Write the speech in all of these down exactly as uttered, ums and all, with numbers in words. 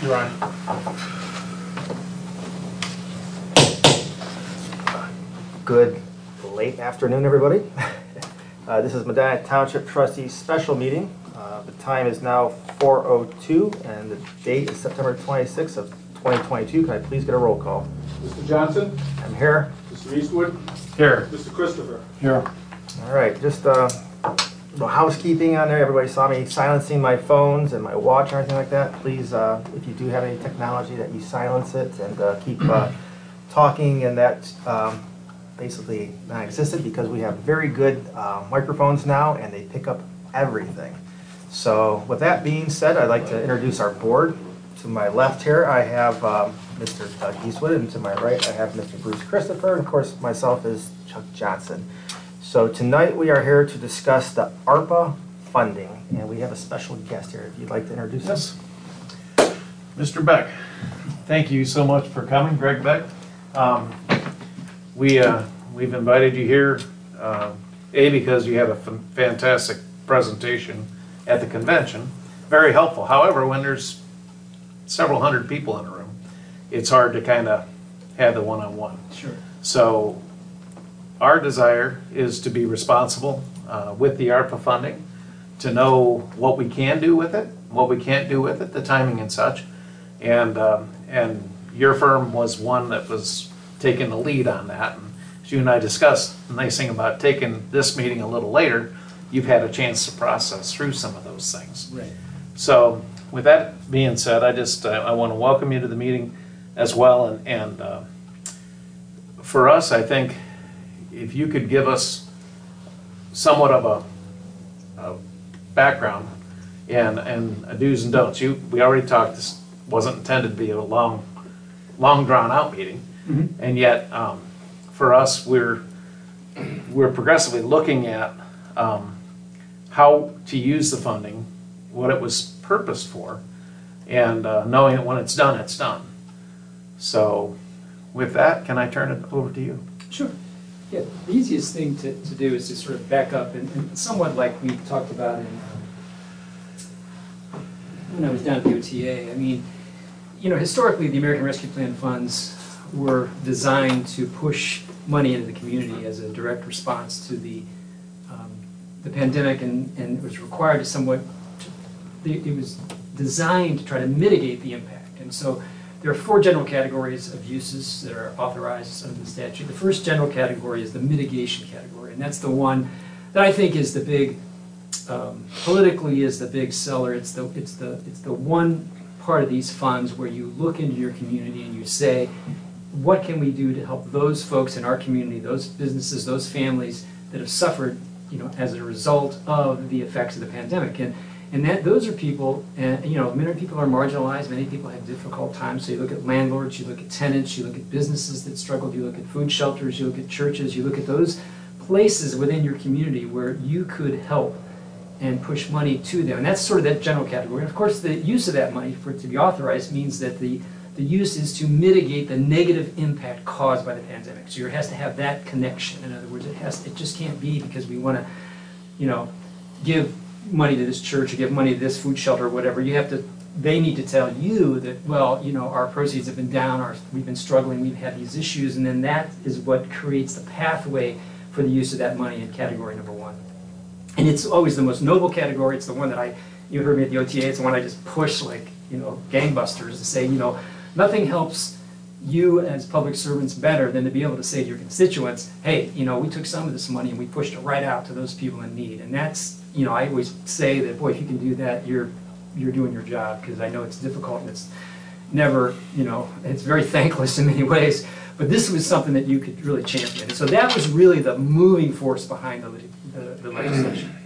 You're on. Good late afternoon, everybody. Uh, this is Medina Township Trustees Special Meeting. Uh, the time is now four oh two and the date is September twenty-sixth of twenty twenty-two. Can I please get a roll call? Mister Johnson? I'm here. Mister Eastwood? Here. Mister Christopher? Here. All right, just uh, a little housekeeping on there. Everybody saw me silencing my phones and my watch or anything like that. Please, uh, if you do have any technology, that you silence it and uh, keep uh, talking and that um, basically non-existent, because we have very good uh, microphones now and they pick up everything. So with that being said, I'd like to introduce our board. To my left here, I have um, Mister Doug Eastwood, and to my right, I have Mister Bruce Christopher, and of course, myself is Chuck Johnson. So tonight we are here to discuss the ARPA funding, and we have a special guest here. If you'd like to introduce us. Yes. Mister Beck, thank you so much for coming, Greg Beck. Um, we, uh, we've invited you here, uh, A, because you had a f fantastic presentation at the convention, very helpful. However, when there's several hundred people in a room, it's hard to kind of have the one-on-one. Sure. So our desire is to be responsible uh, with the ARPA funding, to know what we can do with it, what we can't do with it, the timing and such. And, um, and your firm was one that was taking the lead on that. And as you and I discussed, the nice thing about taking this meeting a little later, you've had a chance to process through some of those things. Right. So with that being said, I just uh, I want to welcome you to the meeting as well. And, and uh, for us, I think if you could give us somewhat of a, a background and, and a do's and don'ts. You, we already talked, this wasn't intended to be a long, long drawn out meeting. Mm-hmm. And yet um, for us, we're, we're progressively looking at um, how to use the funding, what it was purposed for, and uh, knowing that when it's done, it's done. So with that, can I turn it over to you? Sure. Yeah, the easiest thing to, to do is to sort of back up and, and somewhat like we talked about in, um, when I was down at the O T A. I mean, you know, historically the American Rescue Plan funds were designed to push money into the community as a direct response to the um, the pandemic, and, and it was required to somewhat, to, it was designed to try to mitigate the impact. And so there are four general categories of uses that are authorized under the statute. The first general category is the mitigation category, and that's the one that I think is the big, um, politically is the big seller. It's the, it's, the, it's the one part of these funds where you look into your community and you say, what can we do to help those folks in our community, those businesses, those families that have suffered, you know, as a result of the effects of the pandemic. And And that those are people, and you know, many people are marginalized, many people have difficult times. So you look at landlords, you look at tenants, you look at businesses that struggled, you look at food shelters, you look at churches, you look at those places within your community where you could help and push money to them. And that's sort of that general category. And of course, the use of that money for it to be authorized means that the, the use is to mitigate the negative impact caused by the pandemic. So it has to have that connection. In other words, it has, it just can't be because we want to, you know, give money to this church or give money to this food shelter or whatever. You have to, they need to tell you that, well, you know, our proceeds have been down, our, we've been struggling, we've had these issues, and then that is what creates the pathway for the use of that money in category number one. And it's always the most noble category. It's the one that I, you heard me at the O T A, it's the one I just push like, you know, gangbusters to say, you know, nothing helps you as public servants better than to be able to say to your constituents, hey, you know, we took some of this money and we pushed it right out to those people in need. And that's, you know, I always say that, boy, if you can do that, you're you're doing your job, because I know it's difficult and it's never, you know, it's very thankless in many ways. But this was something that you could really champion. And so that was really the moving force behind the, the, the legislation.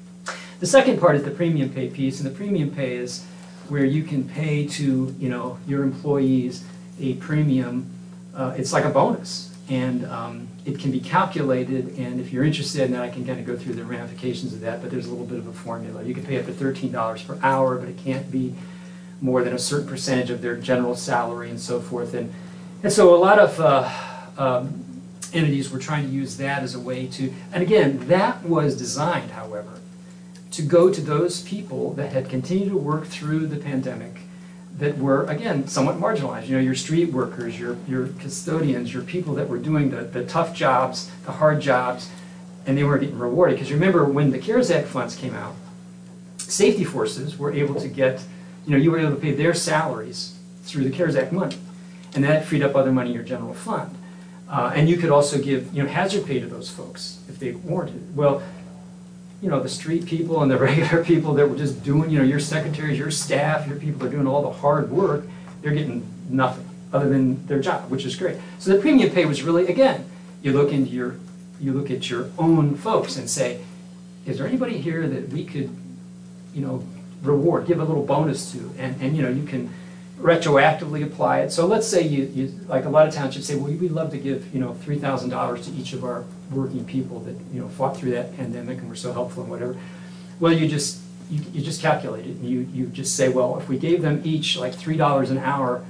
The second part is the premium pay piece, and the premium pay is where you can pay to, you know, your employees a premium. Uh, it's like a bonus. And um, it can be calculated, and if you're interested in that, I can kind of go through the ramifications of that, but there's a little bit of a formula. You can pay up to thirteen dollars per hour, but it can't be more than a certain percentage of their general salary and so forth. And, and so a lot of uh, um, entities were trying to use that as a way to, and again, that was designed, however, to go to those people that had continued to work through the pandemic, that were, again, somewhat marginalized. You know, your street workers, your, your custodians, your people that were doing the, the tough jobs, the hard jobs, and they weren't getting rewarded. Because remember, when the CARES Act funds came out, safety forces were able to get, you know, you were able to pay their salaries through the CARES Act money. And that freed up other money in your general fund. Uh, and you could also give, you know, hazard pay to those folks if they warranted it. Well, you know, the street people and the regular people that were just doing, you know, your secretaries, your staff, your people that are doing all the hard work, they're getting nothing other than their job, which is great. So the premium pay was really, again, you look into your, you look at your own folks and say, is there anybody here that we could, you know, reward, give a little bonus to? And, and you know, you can retroactively apply it. So let's say you, you like a lot of townships say, well, we'd love to give, you know, three thousand dollars to each of our working people that, you know, fought through that pandemic and were so helpful and whatever. Well, you just, you, you just calculate it. And you, you just say, well, if we gave them each like three dollars an hour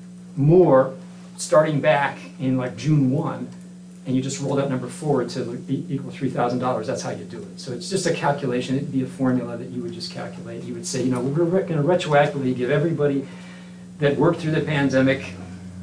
more starting back in like June first, and you just roll that number forward to equal three thousand dollars, that's how you do it. So it's just a calculation. It'd be a formula that you would just calculate. You would say, you know, we're going to retroactively give everybody that worked through the pandemic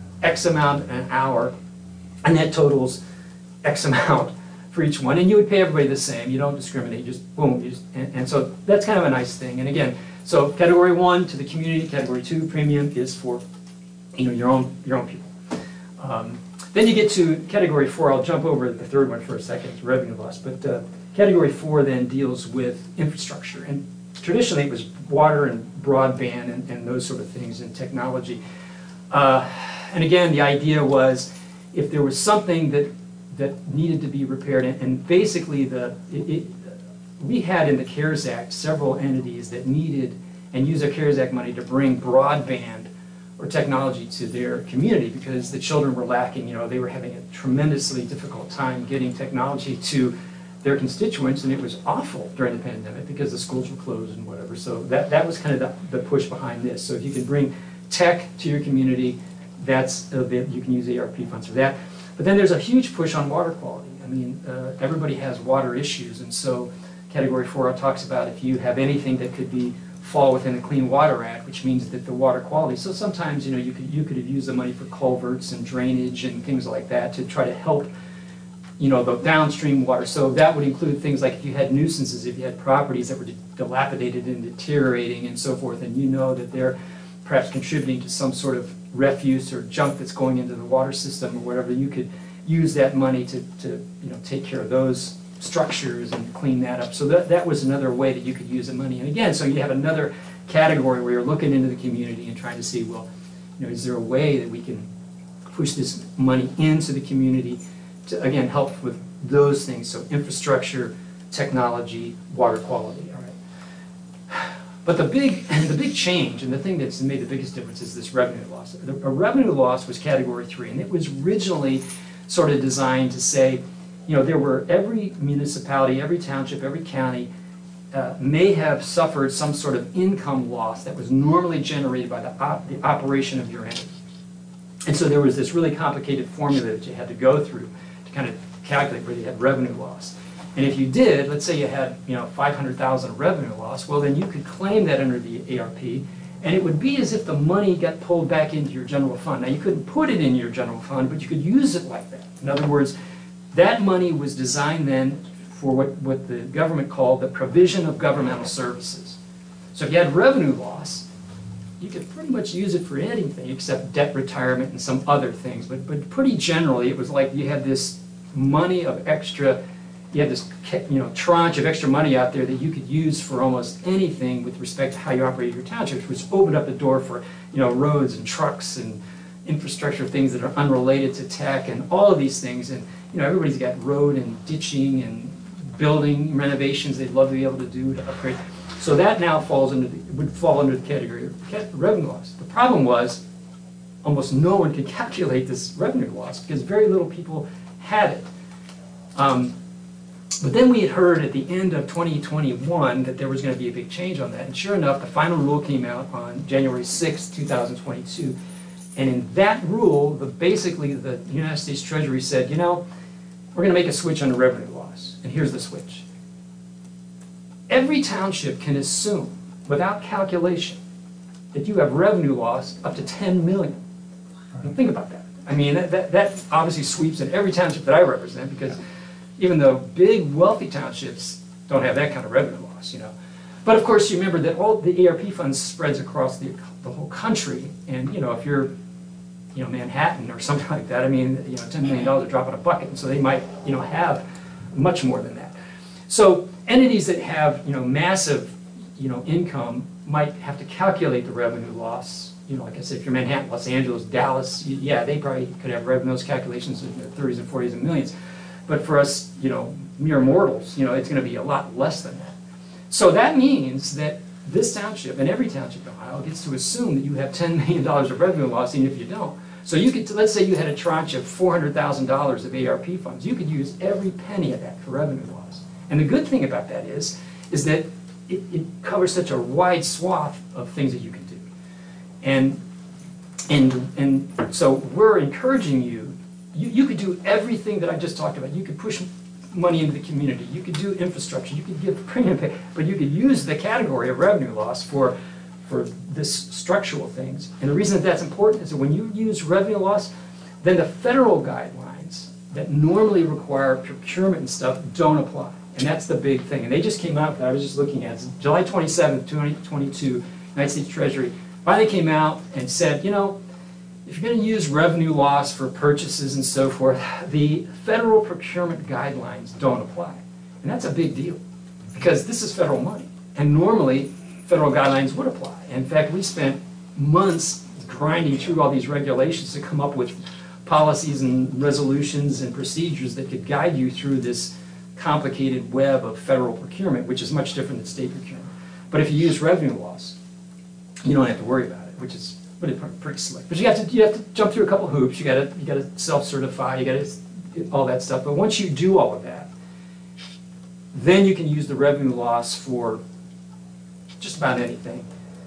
X amount an hour, and that totals X amount for each one. And you would pay everybody the same. You don't discriminate. You just boom. You just, and, and so that's kind of a nice thing. And again, so category one to the community. Category two premium is for, you know, your own your own people. Um, then you get to category four. I'll jump over the third one for a second. It's revenue loss. But uh, category four then deals with infrastructure. And traditionally it was water and broadband and, and those sort of things and technology. Uh, and again, the idea was if there was something that that needed to be repaired, and, and basically the it, it, we had in the CARES Act several entities that needed and used their CARES Act money to bring broadband or technology to their community because the children were lacking. You know, they were having a tremendously difficult time getting technology to their constituents, and it was awful during the pandemic because the schools were closed and whatever. So that, that was kind of the, the push behind this. So if you can bring tech to your community, that's a bit, you can use A R P funds for that. But then there's a huge push on water quality. I mean, uh, everybody has water issues, and so category four talks about if you have anything that could be fall within the Clean Water Act, which means that the water quality. So sometimes, you know, you could you could have used the money for culverts and drainage and things like that to try to help, you know, the downstream water. So that would include things like if you had nuisances, if you had properties that were dilapidated and deteriorating and so forth, and you know that they're perhaps contributing to some sort of refuse or junk that's going into the water system or whatever, you could use that money to, to you know, take care of those structures and clean that up. So that, that was another way that you could use the money. And again, so you have another category where you're looking into the community and trying to see, well, you know, is there a way that we can push this money into the community to, again, help with those things. So infrastructure, technology, water quality, all right. But the big, the big change and the thing that's made the biggest difference is this revenue loss. The, a revenue loss was category three, and it was originally sort of designed to say, you know, there were every municipality, every township, every county uh, may have suffered some sort of income loss that was normally generated by the, op the operation of your entity. And so there was this really complicated formula that you had to go through to kind of calculate whether you had revenue loss. And if you did, let's say you had, you know, five hundred thousand revenue loss, well then you could claim that under the A R P, and it would be as if the money got pulled back into your general fund. Now you couldn't put it in your general fund, but you could use it like that. In other words, that money was designed then for what, what the government called the provision of governmental services. So if you had revenue loss, you could pretty much use it for anything except debt retirement and some other things. But, but pretty generally, it was like you had this money of extra, you had this, you know, tranche of extra money out there that you could use for almost anything with respect to how you operated your townships, which opened up the door for, you know, roads and trucks and infrastructure things that are unrelated to tech and all of these things. And, you know, everybody's got road and ditching and building renovations they'd love to be able to do to upgrade. So that now falls under the, would fall under the category of revenue loss. The problem was almost no one could calculate this revenue loss because very little people had it. Um, but then we had heard at the end of twenty twenty-one that there was going to be a big change on that. And sure enough, the final rule came out on January sixth, two thousand twenty-two. And in that rule, the, basically the United States Treasury said, you know, we're going to make a switch on the revenue loss. And here's the switch. Every township can assume, without calculation, that you have revenue loss up to ten million. Now think about that. I mean, that, that, that obviously sweeps in every township that I represent, because even though big wealthy townships don't have that kind of revenue loss, you know. But of course, you remember that all the A R P funds spreads across the, the whole country, and you know, if you're, you know, Manhattan or something like that, I mean, you know, ten million dollars a drop in a bucket, and so they might, you know, have much more than that. So entities that have, you know, massive, you know, income might have to calculate the revenue loss. You know, like I said, if you're Manhattan, Los Angeles, Dallas, yeah, they probably could have revenue those calculations in the thirties and forties and millions. But for us, you know, mere mortals, you know, it's going to be a lot less than that. So that means that this township and every township in Ohio gets to assume that you have ten million dollars of revenue loss, even if you don't. So you could, let's say you had a tranche of four hundred thousand dollars of A R P funds. You could use every penny of that for revenue loss. And the good thing about that is, is that it, it covers such a wide swath of things that you can do. And, and, and so we're encouraging you, you, you could do everything that I just talked about. You could push money into the community. You could do infrastructure. You could give premium pay. But you could use the category of revenue loss for, for this structural things. And the reason that that's important is that when you use revenue loss, then the federal guidelines that normally require procurement and stuff don't apply. And that's the big thing. And they just came out, I was just looking at it, July twenty-seventh, twenty twenty-two, United States Treasury finally came out and said, you know, if you're going to use revenue loss for purchases and so forth, the federal procurement guidelines don't apply. And that's a big deal, because this is federal money. And normally, federal guidelines would apply. In fact, we spent months grinding through all these regulations to come up with policies and resolutions and procedures that could guide you through this complicated web of federal procurement, which is much different than state procurement. But if you use revenue loss, you don't have to worry about it, which is pretty, pretty slick. But you have to you have to jump through a couple hoops. You got to you got to self-certify. You got to all that stuff. But once you do all of that, then you can use the revenue loss for just about anything.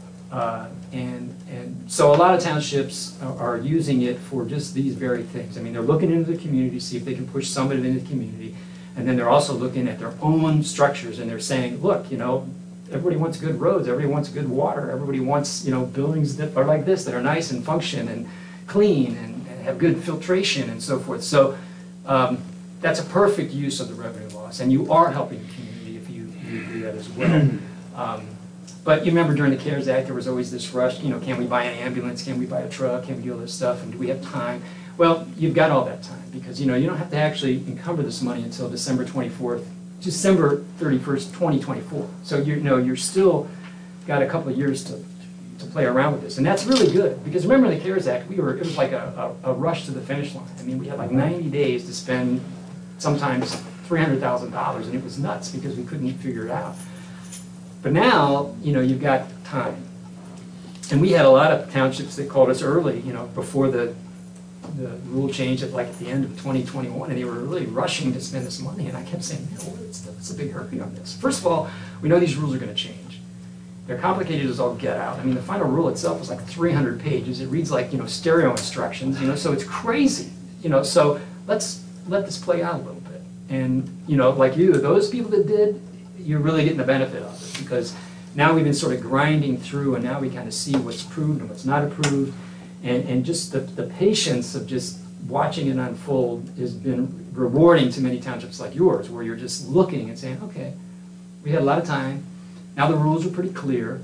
Uh, and and so a lot of townships are, are using it for just these very things. I mean, they're looking into the community, see if they can push some of it into the community, and then they're also looking at their own structures, and they're saying, look, you know, everybody wants good roads, everybody wants good water, everybody wants, you know, buildings that are like this, that are nice and function and clean and, and have good filtration and so forth. So um, that's a perfect use of the revenue loss, and you are helping the community if you, you do that as well. Um, but you remember during the CARES Act, there was always this rush, you know, can we buy an ambulance, can we buy a truck, can we do all this stuff, and do we have time? Well, you've got all that time, because, you know, you don't have to actually encumber this money until December twenty-fourth, December thirty-first, twenty twenty-four. So you know you're still got a couple of years to to play around with this, and that's really good, because remember in the CARES Act, we were it was like a, a, a rush to the finish line. I mean, we had like ninety days to spend sometimes three hundred thousand dollars, and it was nuts because we couldn't figure it out. But now, you know, you've got time, and we had a lot of townships that called us early, you know, before the the rule change at like at the end of twenty twenty-one, and they were really rushing to spend this money, and I kept saying, man, what's, what's a big hurry on this? First of all, we know these rules are going to change. They're complicated as all get out. I mean, the final rule itself is like three hundred pages. It reads like, you know, stereo instructions, you know, so it's crazy, you know, so let's let this play out a little bit. And, you know, like you, those people that did, you're really getting the benefit of it, because now we've been sort of grinding through, and now we kind of see what's approved and what's not approved. And, and just the, the patience of just watching it unfold has been rewarding to many townships like yours, where you're just looking and saying, okay, we had a lot of time. Now the rules are pretty clear.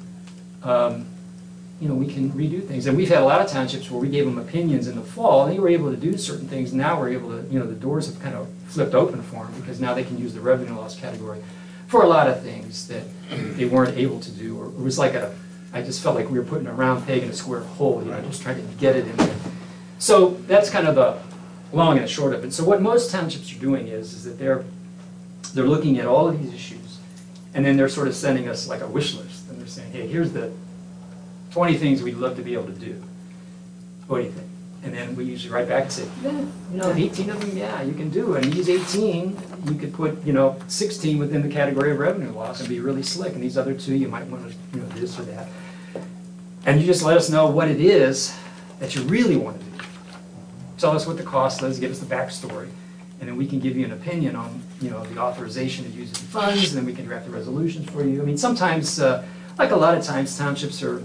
Um, you know, we can redo things. And we've had a lot of townships where we gave them opinions in the fall, and they were able to do certain things. Now we're able to, you know, the doors have kind of flipped open for them, because now they can use the revenue loss category for a lot of things that they weren't able to do. Or it was like a I just felt like we were putting a round peg in a square hole, you know, just trying to get it in there. So that's kind of the long and the short of it. So what most townships are doing is, is that they're, they're looking at all of these issues, and then they're sort of sending us like a wish list. And they're saying, hey, here's the twenty things we'd love to be able to do. What do you think? And then we usually write back and say, yeah, you know, eighteen of them, yeah, you can do. And these eighteen, you could put, you know, sixteen within the category of revenue loss and be really slick. And these other two, you might want to, you know, this or that. And you just let us know what it is that you really want to do. Tell us what the cost is, give us the backstory, and then we can give you an opinion on, you know, the authorization to use the funds, and then we can draft the resolutions for you. I mean, sometimes, uh, like a lot of times, townships are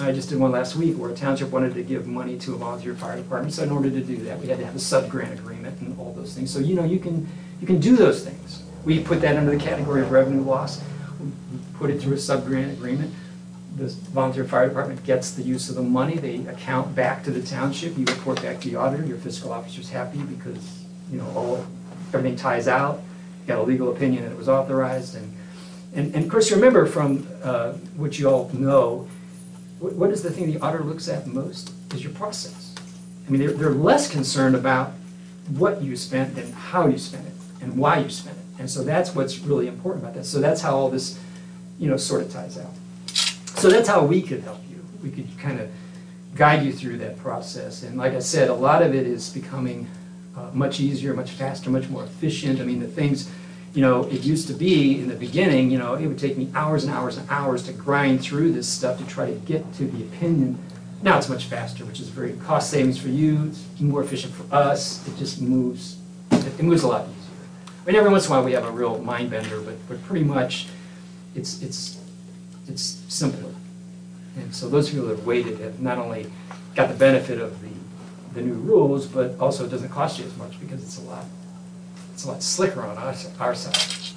I just did one last week where a township wanted to give money to a volunteer fire department. So in order to do that, we had to have a sub-grant agreement and all those things. So, you know, you can, you can do those things. We put that under the category of revenue loss. We put it through a sub-grant agreement. The volunteer fire department gets the use of the money. They account back to the township. You report back to the auditor. Your fiscal officer's happy because, you know, all, everything ties out. You got a legal opinion that it was authorized. And, and, and of course, you remember from uh, what you all know, what, what is the thing the auditor looks at most is your process. I mean, they're, they're less concerned about what you spent than how you spent it and why you spent it. And so that's what's really important about that. So that's how all this, you know, sort of ties out. So that's how we could help you. We could kind of guide you through that process. And like I said, a lot of it is becoming uh, much easier, much faster, much more efficient. I mean, the things, you know, it used to be in the beginning, you know, it would take me hours and hours and hours to grind through this stuff to try to get to the opinion. Now it's much faster, which is very cost savings for you. It's more efficient for us. It just moves, it moves a lot easier. I mean, every once in a while we have a real mind bender, but, but pretty much it's, it's, it's simpler. And so those people that have waited have not only got the benefit of the, the new rules, but also it doesn't cost you as much because it's a lot, it's a lot slicker on us, our side,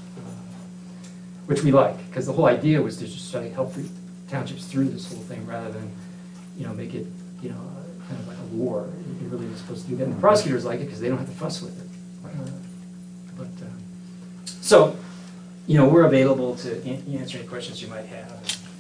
which we like, because the whole idea was to just try to help the townships through this whole thing rather than, you know, make it, you know, kind of like a war. It really was supposed to do that. And the prosecutors like it because they don't have to fuss with it. Uh, but uh, so, you know, we're available to an answer any questions you might have.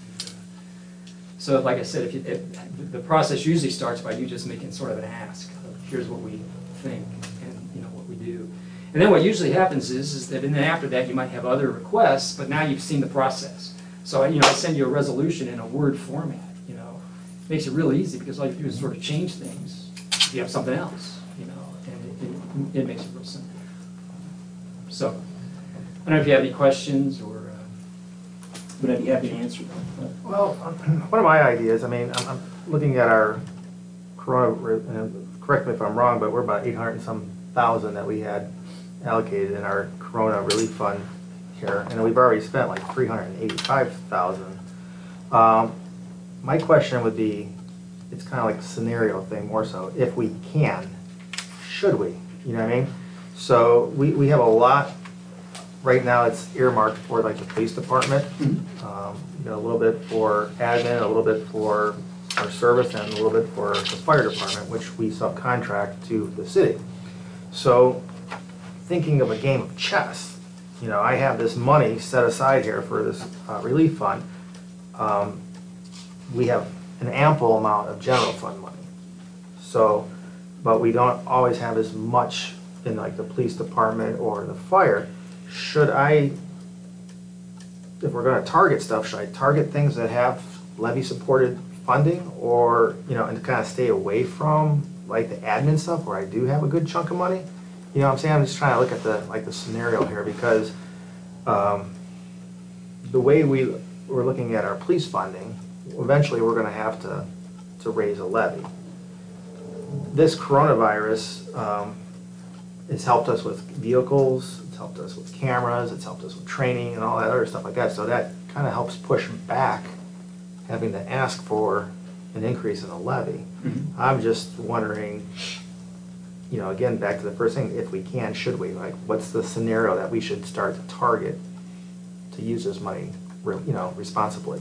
So, like I said, if, you, if the process usually starts by you just making sort of an ask of here's what we think and you know what we do. And then what usually happens is, is that and then after that you might have other requests, but now you've seen the process. So, you know, I send you a resolution in a Word format. You know, it makes it real easy because all you do is sort of change things. You have something else, you know, and it, it, it makes it real simple. So, I don't know if you have any questions or. But I'd be happy to answer them. Well, one of my ideas, I mean, I'm, I'm looking at our Corona, and correct me if I'm wrong, but we're about eight hundred and some thousand that we had allocated in our Corona relief fund here, and we've already spent like three hundred eighty-five thousand. Um, my question would be, it's kind of like a scenario thing more so, if we can, should we? You know what I mean? So we, we have a lot. Right now, it's earmarked for like the police department, mm-hmm. um, you know, a little bit for admin, a little bit for our service, and a little bit for the fire department, which we subcontract to the city. So, thinking of a game of chess, you know, I have this money set aside here for this uh, relief fund. Um, we have an ample amount of general fund money. So, but we don't always have as much in like the police department or the fire. Should I, if we're going to target stuff, should I target things that have levy-supported funding, or you know, and kind of stay away from like the admin stuff where I do have a good chunk of money? You know what I'm saying? I'm just trying to look at the like the scenario here because um, the way we we're looking at our police funding, eventually we're going to have to to raise a levy. This coronavirus um, has helped us with vehicles. It's helped us with cameras, it's helped us with training and all that other stuff like that. So that kind of helps push back having to ask for an increase in the levy. Mm-hmm. I'm just wondering, you know, again, back to the first thing, if we can, should we? Like, what's the scenario that we should start to target to use this money, you know, responsibly?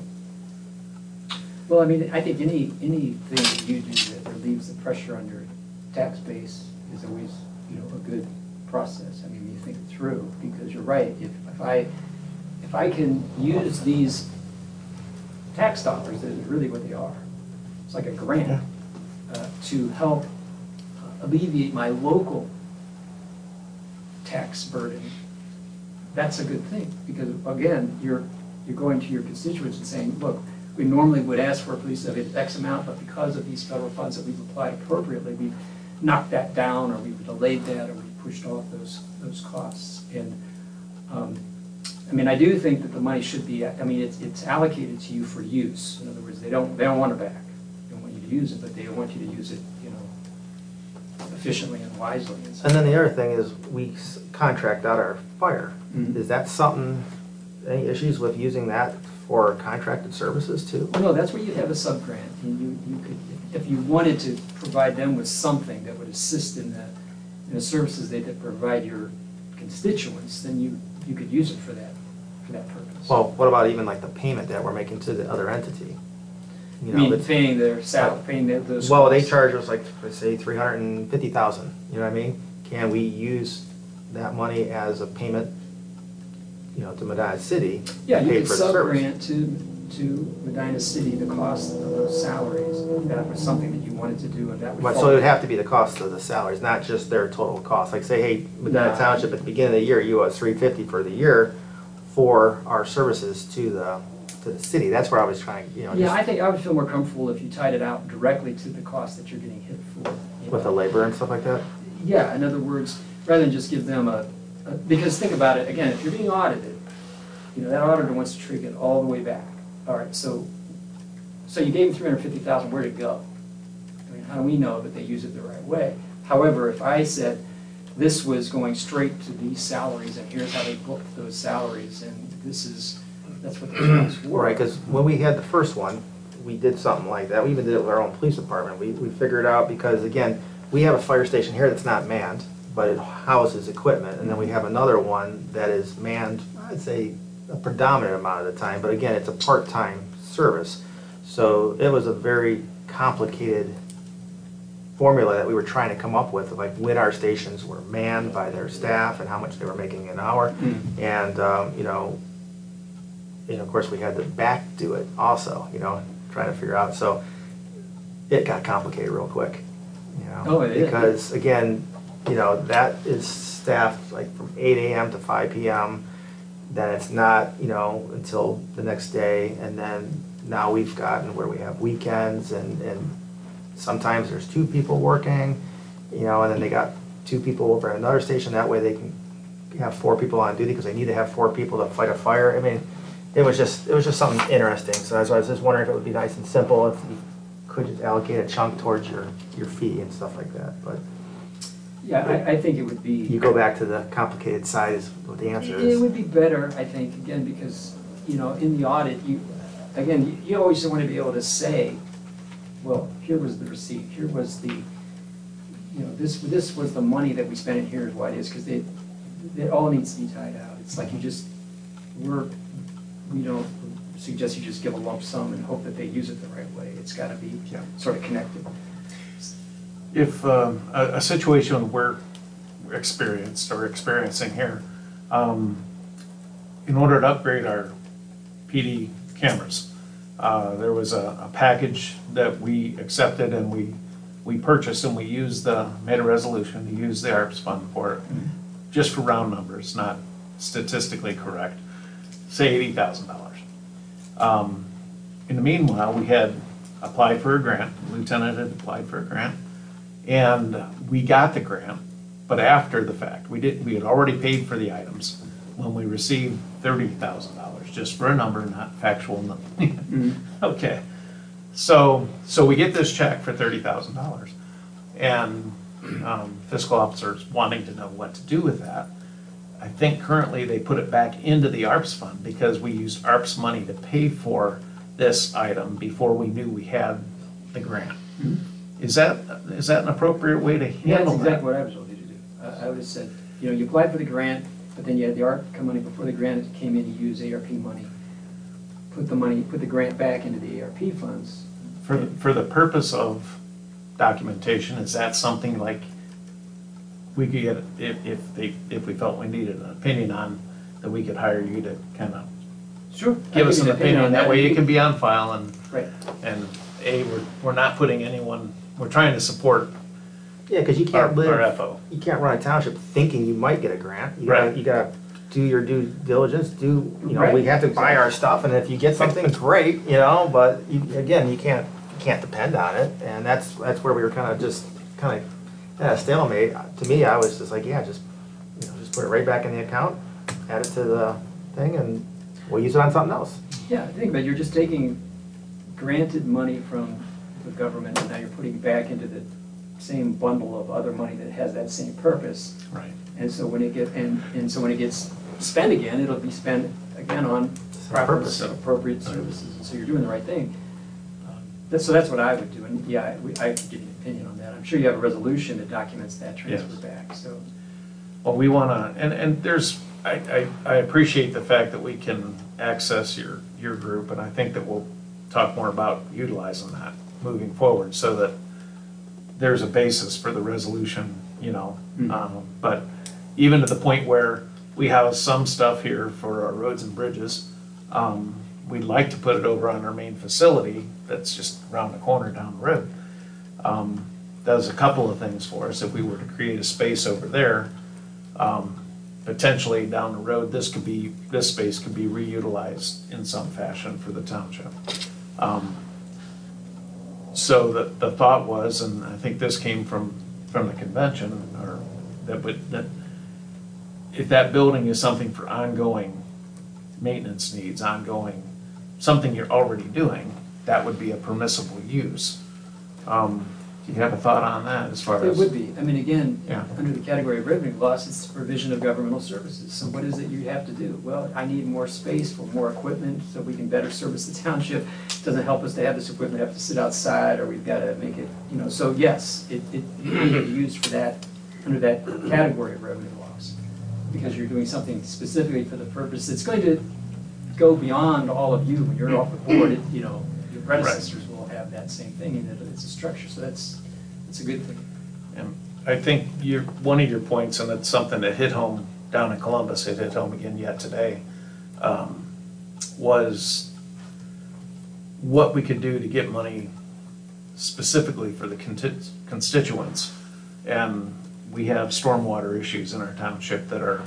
Well, I mean, I think any anything that you do that relieves the pressure on your tax base is always, you know, a good process. I mean, you think it through, because you're right. If, if I if I can use these tax dollars, that is really what they are. It's like a grant uh, to help uh, alleviate my local tax burden. That's a good thing, because again, you're you're going to your constituents and saying, look, we normally would ask for a police levy of X amount, but because of these federal funds that we've applied appropriately, we've knocked that down, or we've delayed that, or we've pushed off those those costs. And um, I mean, I do think that the money should be, I mean, it's, it's allocated to you for use. In other words, they don't they don't want it back. They don't want you to use it, but they want you to use it, you know, efficiently and wisely. And, so and then the other thing is we contract out our fire. Mm-hmm. Is that something any issues with using that for contracted services too? Well, no, that's where you have a sub-grant. And you, you could, if you wanted to provide them with something that would assist in the, in the services they that provide your constituents, then you, you could use it for that, for that purpose. Well, what about even like the payment that we're making to the other entity? I You know, mean, that's- paying their salary, paying their, those. Well, they costs. charge us like, let's say, three hundred and fifty thousand, you know what I mean? Can we use that money as a payment, you know, to Medina City? to Yeah, you pay could for the service? sub-grant to, to Medina City the cost of those salaries. If that was something that you wanted to do, and that would. But fall- so it would have to be the cost of the salaries, not just their total cost. Like say, hey, Medina No. Township, at the beginning of the year, you owe us three fifty for the year for our services to the, to the city. That's where I was trying, you know, Yeah, just I think I would feel more comfortable if you tied it out directly to the cost that you're getting hit for. you with the know. labor and stuff like that. Yeah, in other words, rather than just give them a, a- because think about it, again, if you're being audited, you know, that auditor wants to track it all the way back. All right, so, so you gave them three hundred fifty thousand, where'd it go? I mean, how do we know that they use it the right way? However, if I said this was going straight to these salaries, and here's how they booked those salaries, and this is, that's what those funds were. Right, because when we had the first one, we did something like that. We even did it with our own police department. We, we figured out, because again, we have a fire station here that's not manned, but it houses equipment. And then we have another one that is manned, I'd say, a predominant amount of the time, but again, it's a part-time service. So it was a very complicated formula that we were trying to come up with, of like when our stations were manned by their staff and how much they were making an hour. Mm. And, um, you know, and of course, we had to back do it also, you know, trying to figure out. So it got complicated real quick, you know. Oh, it did. Because again, you know, that is staffed like from eight A M to five P M Then it's not, you know, until the next day. And then now we've gotten where we have weekends, and, and sometimes there's two people working, you know, and then they got two people over at another station. That way they can have four people on duty because they need to have four people to fight a fire. I mean, it was just, it was just something interesting. So that's why I was just wondering if it would be nice and simple if you could just allocate a chunk towards your, your fee and stuff like that. But Yeah, I, I think it would be. you go back to the complicated side is what the answer It is. would be better, I think, again, because, you know, in the audit, you, again, you- you always want to be able to say, well, here was the receipt, here was the, you know, this, this was the money that we spent, and here's why it is, because it, it all needs to be tied out. It's like you just, we're, we don't suggest you just give a lump sum and hope that they use it the right way. It's got to be Yeah. sort of connected. If um, a, a situation we're experienced or experiencing here, um, in order to upgrade our P D cameras, uh, there was a, a package that we accepted and we we purchased, and we used the made a resolution to use the A R P S fund for it, just for round numbers, not statistically correct. Say eighty thousand dollars. Um, in the meanwhile, we had applied for a grant. The lieutenant had applied for a grant. And we got the grant, but after the fact, we did, we had already paid for the items when we received thirty thousand dollars, just for a number, not factual number. Okay, so, so we get this check for thirty thousand dollars, and um, fiscal officers wanting to know what to do with that. I think currently they put it back into the A R P S fund because we used A R P S money to pay for this item before we knew we had the grant. Is that, is that an appropriate way to Yeah, that's handle that? exactly what I was told you to do. I I would have said, you know, you applied for the grant, but then you had the A R P money before the grant came in, you use A R P money. Put the money, put the grant back into the A R P funds. For, for the purpose of documentation, is that something like we could get, if, if they, if we felt we needed an opinion on, that we could hire you to kind of Sure. give us an opinion, that way it can be on file, and, Right. and A, we're, we're not putting anyone, we're trying to support Yeah, because you our, can't our live, F O. you can't run a township thinking you might get a grant. You gotta, Right. you gotta do your due diligence, do, you know, we Right. have to buy our stuff, and if you get something, great, you know, but you, again, you can't, you can't depend on it, and that's, that's where we were kind of just, kind of, at a stalemate. To me, I was just like, yeah, just, you know, just put it right back in the account, add it to the thing, and we'll use it on something else. Yeah, think about it, you're just taking granted money from the government, and now you're putting back into the same bundle of other money that has that same purpose. Right. And so when it get, and, and so when it gets spent again, it'll be spent again, on proper, purpose. appropriate services, and so you're doing the right thing. Um, that's, so that's what I would do, and yeah, I, we, I could give you an opinion on that. I'm sure you have a resolution that documents that transfer Yes. back, so. Well, we want to, and, and there's, I, I, I appreciate the fact that we can access your, your group, and I think that we'll talk more about utilizing that moving forward, so that there's a basis for the resolution, you know. Mhm. Um, But even to the point where we house some stuff here for our roads and bridges, um, we'd like to put it over on our main facility that's just around the corner down the road. Um, Does a couple of things for us. If we were to create a space over there, um, potentially down the road, this could be, this space could be reutilized in some fashion for the township. Um, So the, the thought was, and I think this came from, from the convention, or that would, that if that building is something for ongoing maintenance needs, ongoing, something you're already doing, that would be a permissible use. Um, Do you have a thought on that as far It as? would be. I mean, again, Yeah. under the category of revenue loss, it's the provision of governmental services. So what is it you have to do? Well, I need more space for more equipment so we can better service the township. It doesn't help us to have this equipment, have to sit outside, or we've got to make it, you know, so yes, it, it it can get used for that, under that category of revenue loss. Because you're doing something specifically for the purpose, it's going to go beyond all of you. When you're off the board, it, you know, your predecessors will have that same thing, and it- it's a structure, so that's, that's a good thing. And I think you, one of your points, and it's something that hit home down in Columbus, it hit home again yet today, um, was what we could do to get money specifically for the conti- constituents. And we have stormwater issues in our township that are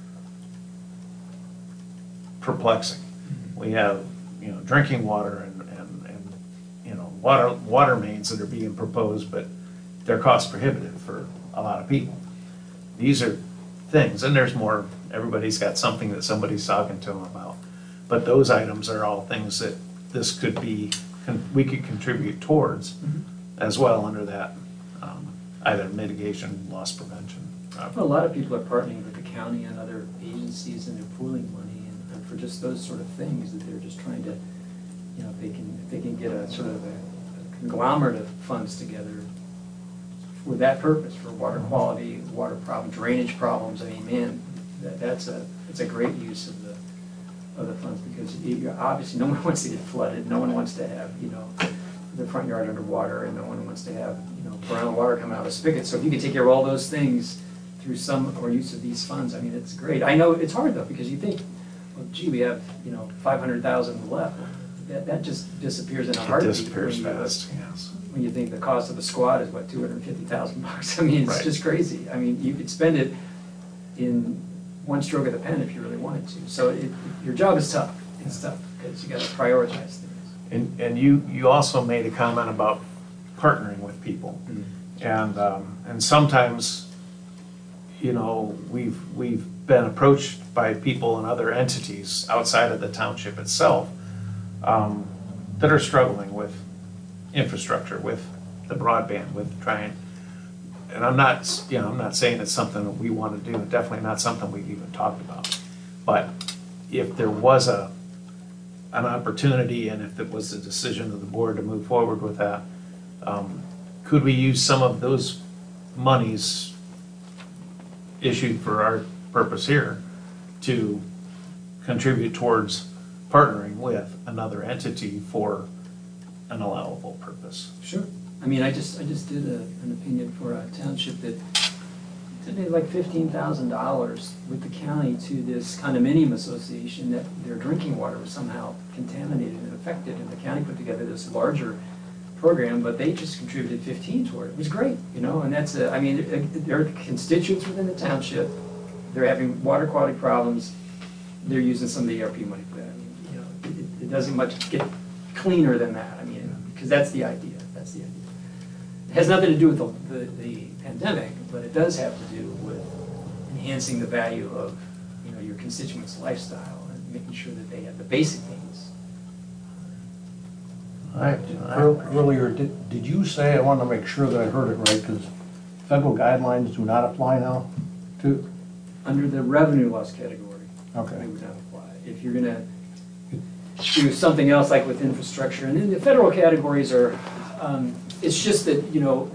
perplexing. We have, you know, drinking water and, and, and, you know, water, water mains that are being proposed, but they're cost prohibitive for a lot of people. These are things, and there's more, everybody's got something that somebody's talking to them about. But those items are all things that this could be, con- we could contribute towards as well under that, um, either mitigation, loss prevention. uh, Well, a lot of people are partnering with the county and other agencies, and they're pooling money, and and for just those sort of things, that they're just trying to, you know, if they can, if they can get a sort of a a conglomerate of funds together for that purpose, for water quality, water problem, drainage problems, I mean, man, that, that's a, it's a great use of the, of the funds, because you, obviously, no one wants to get flooded, no one wants to have, you know, the front yard underwater, and no one wants to have, you know, brown water coming out of a spigot. So if you can take care of all those things through some, or use of these funds, I mean, it's great. I know it's hard though, because you think, well, gee, we have, you know, five hundred thousand left. That, that just disappears in a It heartbeat. disappears when you- fast, yes. When you think the cost of a squad is what, two hundred and fifty thousand bucks? I mean, it's Right. just crazy. I mean, you could spend it in one stroke of the pen if you really wanted to. So it, your job is tough. It's tough, because you gotta prioritize things. And, and you, you also made a comment about partnering with people. And, um, and sometimes, you know, we've, we've been approached by people and other entities outside of the township itself, um, that are struggling with infrastructure, with the broadband, with trying, and I'm not, you know, I'm not saying it's something that we want to do, definitely not something we've even talked about. But if there was a, an opportunity, and if it was the decision of the board to move forward with that, um, could we use some of those monies issued for our purpose here to contribute towards partnering with another entity for an allowable purpose? Sure. I mean, I just, I just did a, an opinion for a township that donated like fifteen thousand dollars with the county to this condominium association that their drinking water was somehow contaminated and affected, and the county put together this larger program, but they just contributed fifteen toward it. It was great, you know, and that's, a, I mean, there are constituents within the township, they're having water quality problems, they're using some of the E R P money for that. I mean, you know, it, it doesn't much get cleaner than that, I mean, because that's the idea, that's the idea. It has nothing to do with the, the, the pandemic, but it does have to do with enhancing the value of, you know, your constituents' lifestyle and making sure that they have the basic needs. I, Earl- Earlier, did, did you say, I want to make sure that I heard it right, because federal guidelines do not apply now to, Under the revenue loss category, Okay. they would not apply. if you're gonna do something else like with infrastructure. And then the federal categories are, um, it's just that, you know,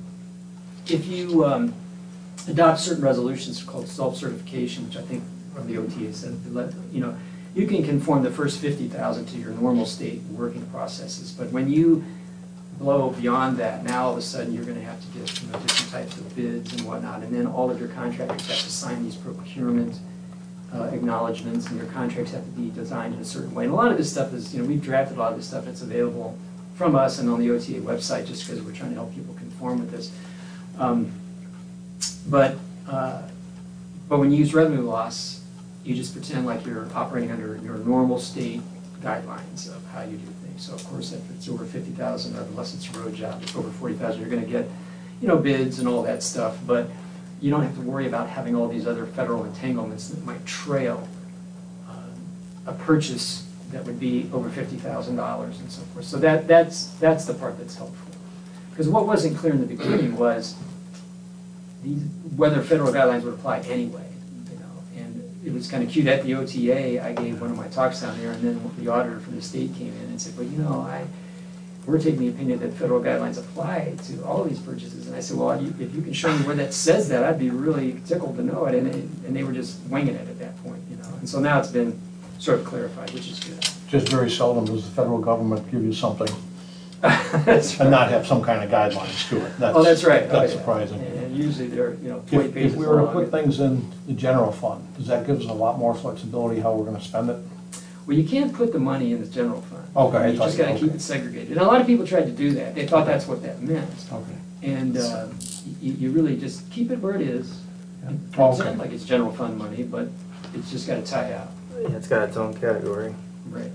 if you um, adopt certain resolutions called self-certification, which I think from the O T A said, you know, you can conform the first fifty thousand to your normal state working processes. But when you blow beyond that, now all of a sudden you're going to have to get, you know, different types of bids and whatnot, and then all of your contractors have to sign these procurement uh, acknowledgements, and your contracts have to be designed in a certain way. And a lot of this stuff is, you know, we've drafted a lot of this stuff that's available from us and on the O T A website, just because we're trying to help people conform with this. Um, but uh, but when you use revenue loss, you just pretend like you're operating under your normal state guidelines of how you do things. So of course, if it's over fifty thousand, unless it's a road job, it's over forty thousand, you're going to get, you know, bids and all that stuff. But you don't have to worry about having all these other federal entanglements that might trail um, a purchase that would be over fifty thousand dollars and so forth. So that that's that's the part that's helpful. Because what wasn't clear in the beginning was these, whether federal guidelines would apply anyway. You know, and it was kind of cute at the O T A. I gave one of my talks down there, and then the auditor from the state came in and said, "Well, you know, I we're taking the opinion that federal guidelines apply to all of these purchases." And I said, "Well, you, if you can show me where that says that, I'd be really tickled to know it." And they, and they were just winging it at that point, you know. And so now it's been sort of clarified, which is good. Just very seldom does the federal government give you something That's and right. not have some kind of guidelines to it. Oh, that's right. That's Oh, yeah. surprising. And usually they're, you know, twenty If, pages if we were to long. put things in the general fund, does that give us a lot more flexibility how we're gonna spend it? Well, you can't put the money in the general fund. Okay, I You thought- just gotta keep okay. it segregated. And a lot of people tried to do that. They thought that's what that meant. Okay. And uh, you, you really just keep it where it is. Yeah. Pretend Okay. like it's general fund money, but it's just gotta tie out. Yeah, it's got its own category. Right.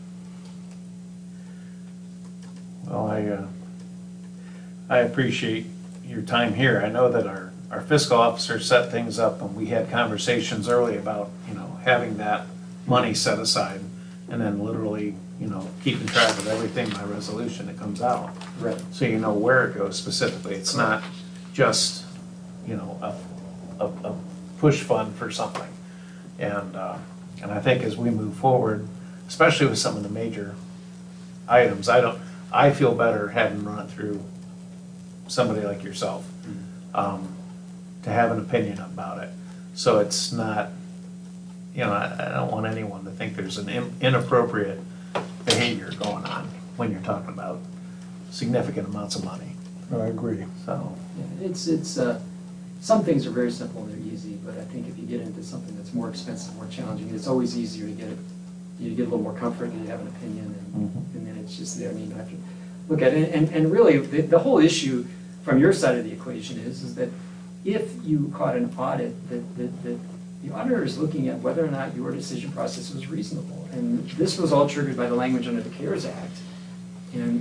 Well, I, uh, I appreciate your time here. I know that our, our fiscal officer set things up, and we had conversations early about, you know, having that money set aside, and then literally, you know, keeping track of everything by resolution that comes out. Right. So you know where it goes specifically. It's not just, you know, a, a, a push fund for something. And, uh, and I think as we move forward, especially with some of the major items, I don't, I feel better having run it through somebody like yourself, um, to have an opinion about it. So it's not, you know, I, I don't want anyone to think there's an in- inappropriate behavior going on when you're talking about significant amounts of money. I agree. So, Yeah, it's, it's, uh, some things are very simple and they're easy, but I think if you get into something that's more expensive, more challenging, it's always easier to get it, you get a little more comfort and you have an opinion, and, Mhm. and then it's just there, and you don't have to look at it. And, and really, the, the whole issue from your side of the equation is, is that if you caught an audit, that, that, that the auditor is looking at whether or not your decision process was reasonable. And this was all triggered by the language under the CARES Act. And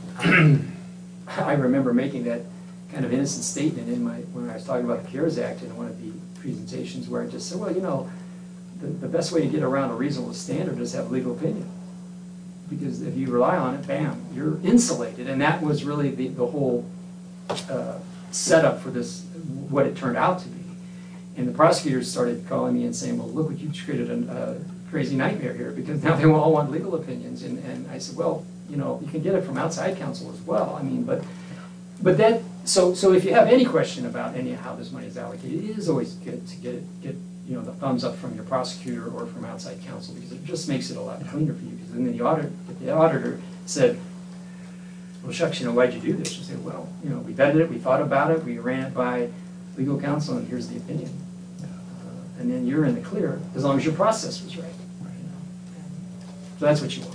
I remember making that kind of innocent statement in my, when I was talking about the CARES Act in one of the presentations, where I just said, well, you know, the, the best way to get around a reasonable standard is have legal opinion. Because if you rely on it, bam, you're insulated. And that was really the, the whole uh, setup for this, what it turned out to be. And the prosecutors started calling me and saying, well, look what you've created a, a crazy nightmare here, because now they all want legal opinions. And, and I said, well, you know, you can get it from outside counsel as well. I mean, but but that, so so if you have any question about any of how this money is allocated, it is always good to get get you know the thumbs up from your prosecutor or from outside counsel, because it just makes it a lot cleaner for you. Because then the auditor, if the auditor said, well, shucks, you know, why'd you do this? You say, well, you know, we vetted it, we thought about it, we ran it by legal counsel, and here's the opinion. Uh, and then you're in the clear as long as your process was right. You know? So that's what you want.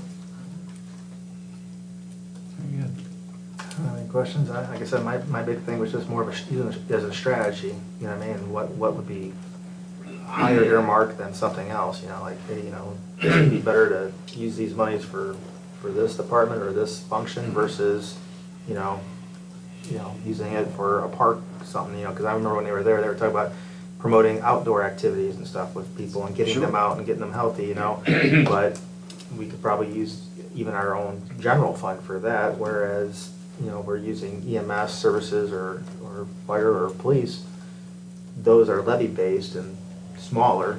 very good. Any questions? I- Like I said, my, my big thing was just more of a, using it as a strategy, you know what I mean? What, what would be higher earmarked than something else, you know, like, hey, you know, it would be better to use these monies for, for this department or this function versus, you know, you know, using it for a park, something, you know, because I remember when they were there, they were talking about promoting outdoor activities and stuff with people and getting them out and getting them healthy, you know, but we could probably use even our own general fund for that, whereas, you know, we're using E M S services or, or fire or police, those are levy-based and smaller,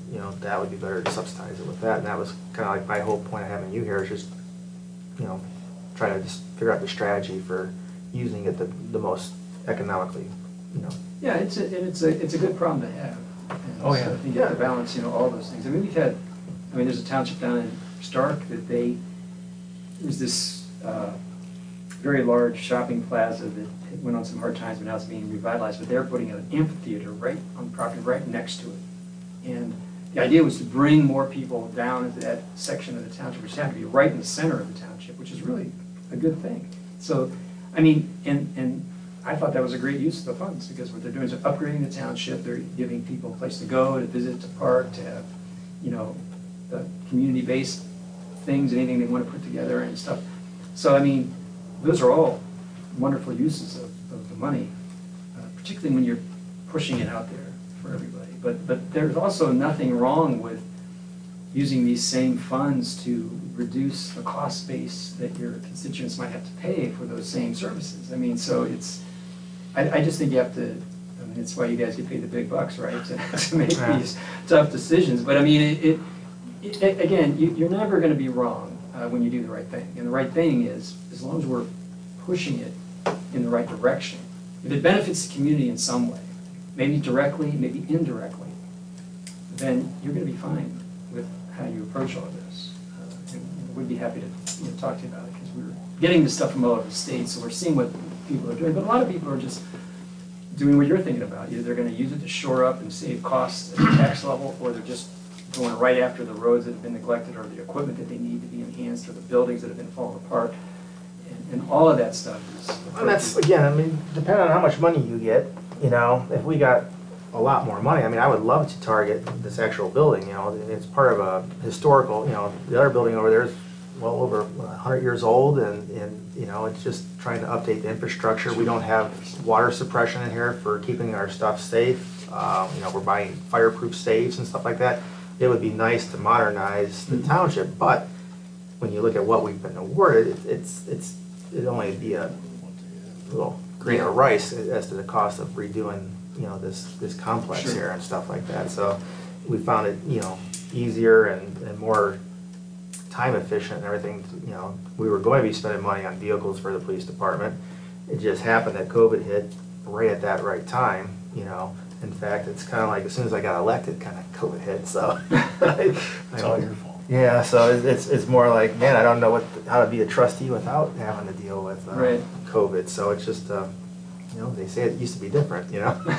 you know, that would be better to subsidize it with that. And that was kind of like my whole point of having you here, is just, you know, try to just figure out the strategy for using it the, the most economically, you know. Yeah, it's a, and it's a, it's a good problem to have. And Oh, so yeah. I think you have to balance, you know, all those things. I mean, we've had, I mean, there's a township down in Stark that they, there's this uh, very large shopping plaza that went on some hard times, but now it's being revitalized, but they're putting an amphitheater right on the property, right next to it. And the idea was to bring more people down into that section of the township, which happened to be right in the center of the township, which is really a good thing. So, I mean, and, and I thought that was a great use of the funds, because what they're doing is they're upgrading the township, they're giving people a place to go, to visit, to park, to have, you know, the community-based things, anything they want to put together and stuff. So, I mean, those are all wonderful uses of, of the money, uh, particularly when you're pushing it out there for everybody. But, but there's also nothing wrong with using these same funds to reduce the cost base that your constituents might have to pay for those same services. I mean, so it's, I, I just think you have to, I mean, it's why you guys get paid the big bucks, right, to, to make Yeah. these tough decisions. But I mean, it, it, it again, you, you're never going to be wrong uh, when you do the right thing. And the right thing is, as long as we're pushing it in the right direction, if it benefits the community in some way, maybe directly, maybe indirectly, then you're going to be fine with how you approach all of this. Uh, and we'd be happy to you know, talk to you about it, because we're getting this stuff from all over the state, so we're seeing what people are doing. But a lot of people are just doing what you're thinking about. Either they're going to use it to shore up and save costs at the tax level, or they're just going right after the roads that have been neglected, or the equipment that they need to be enhanced, or the buildings that have been falling apart. And, and all of that stuff is... And that's, again, I mean, depending on how much money you get, you know, if we got a lot more money, I mean, I would love to target this actual building, you know, it's part of a historical, you know, the other building over there is well over a hundred years old, and, and, you know, it's just trying to update the infrastructure. We don't have water suppression in here for keeping our stuff safe. Uh, you know, we're buying fireproof safes and stuff like that. It would be nice to modernize the township, but when you look at what we've been awarded, it- it's, it's, it'd only be a little grain of rice as to the cost of redoing, you know, this, this complex Sure. here and stuff like that. So we found it, you know, easier and, and more time efficient and everything. You know, we were going to be spending money on vehicles for the police department. It just happened that COVID hit right at that right time, you know. In fact, it's kind of like as soon as I got elected, kind of COVID hit, so. It's all your fault. Yeah, so it's- it's, it's more like, man, I don't know what, how to be a trustee without having to deal with uh, Right. COVID. So it's just, uh, you know, they say it used to be different, you know?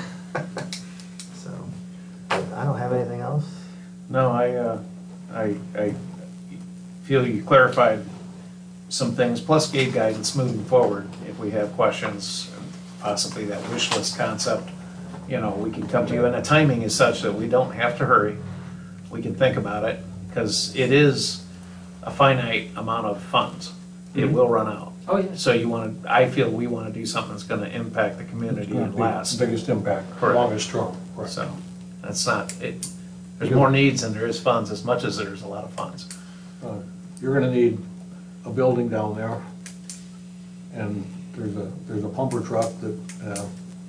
So, but I don't have anything else. No, I, uh, I, I feel you clarified some things, plus gave guidance moving forward. If we have questions, possibly that wish list concept, you know, we can come to you. And the timing is such that we don't have to hurry. We can think about it, because it is a finite amount of funds. It Mhm. will run out. Oh, yeah. So you want to, I feel we want to do something that's going to impact the community and last. Biggest impact, Correct. longest term. Right. So, that's not, it, there's more needs than there is funds, as much as there's a lot of funds. Uh, You're gonna need a building down there, and there's a, there's a pumper truck that, uh,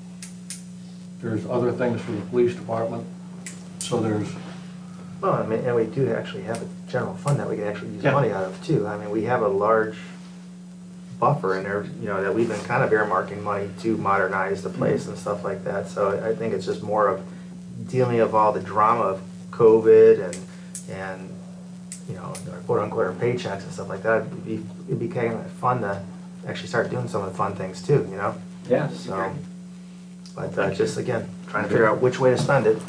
there's other things for the police department, so there's, Well, I mean, and we do actually have a general fund that we can actually use Yeah. money out of too. I mean, we have a large buffer in there, you know, that we've been kind of earmarking money to modernize the place and stuff like that. So I think it's just more of dealing with all the drama of COVID and, and, you know, our quote unquote our paychecks and stuff like that. It'd be, it'd be kind of fun to actually start doing some of the fun things too, you know? Yeah, that'd be So, great. but uh, just again, trying to figure out which way to spend it.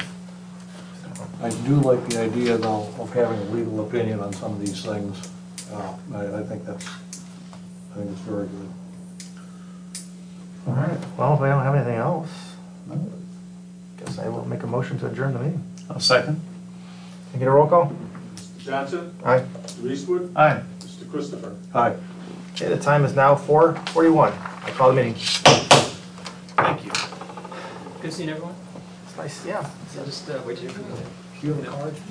I do like the idea though of having a legal opinion on some of these things. Uh, I, I think that's, I think it's very good. All right, well, if we don't have anything else, guess I will make a motion to adjourn the meeting. I'll second. Can I get a roll call? Mister Johnson? Aye. Mister Eastwood? Aye. Mister Christopher? Hi. Okay, the time is now four forty-one. I call the meeting. Thank you. Good seeing everyone. It's nice, yeah. I'll just uh, wait till you... Do you have a card?